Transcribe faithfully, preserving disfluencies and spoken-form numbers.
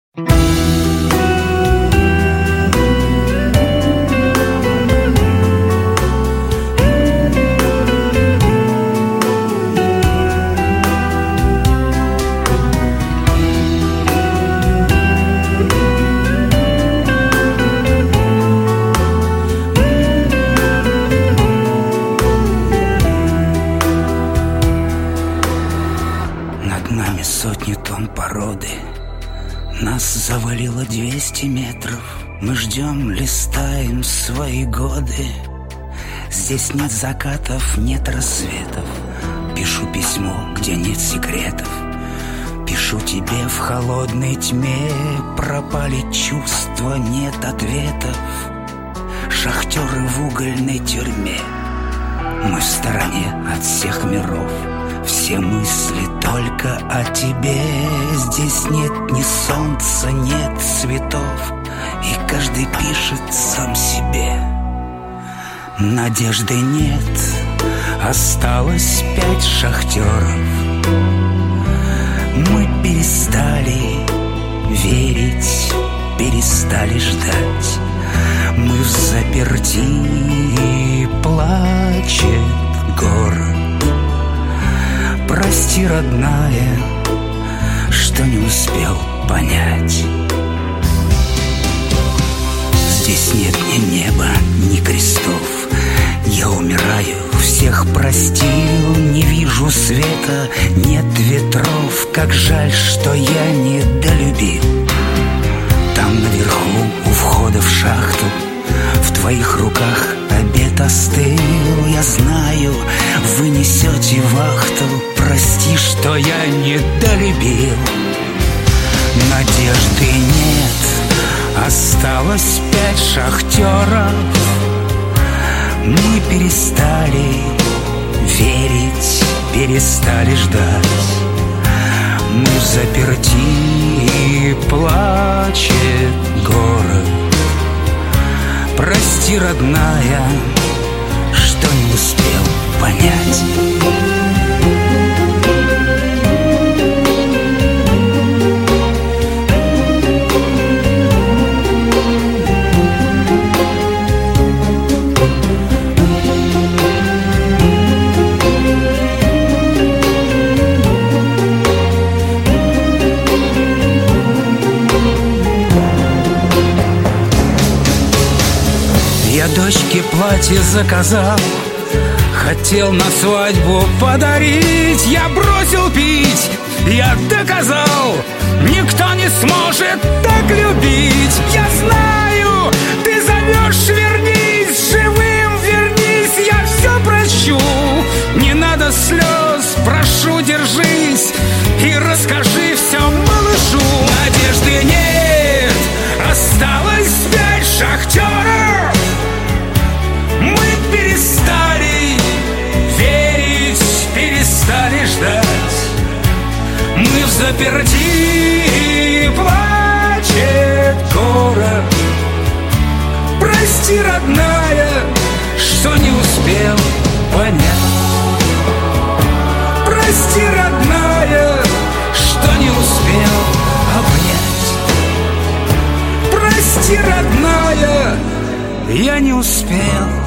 Над нами сотни тонн породы. Нас завалило двести метров. Мы ждем, листаем свои годы. Здесь нет закатов, нет рассветов. Пишу письмо, где нет секретов. Пишу тебе в холодной тьме. Пропали чувства, нет ответов. Шахтеры в угольной тюрьме. Мы в стороне от всех миров. Все мысли только о тебе. Здесь нет ни солнца, нет цветов. И каждый пишет сам себе. Надежды нет. Осталось пять шахтеров. Мы перестали верить, перестали ждать. Мы в заперти, и плачет город. Прости, родная, что не успел понять. Здесь нет ни неба, ни крестов. Я умираю, всех простил. Не вижу света, нет ветров. Как жаль, что я не долюбил. Там наверху, у входа в шахту, в твоих руках обед остыл. Я знаю, вы несете вахту. Прости, что я не долюбил. Надежды нет. Осталось пять шахтеров. Мы перестали верить, перестали ждать. Мы в заперти, и плачет город. Прости, родная, что не успел понять. Я дочке платье заказал, хотел на свадьбу подарить. Я бросил пить, я доказал, никто не сможет так любить. Я знаю, ты зовешь, вернись, живым вернись. Я все прощу, не надо слез, прошу, держись и расскажи все малышу. Надежды нет, осталось пять шахтеров. Мы перестали верить, перестали ждать. Мы в заперти, плачет город. Прости, родная, что не успел понять. Прости, родная, что не успел обнять. Прости, родная, я не успел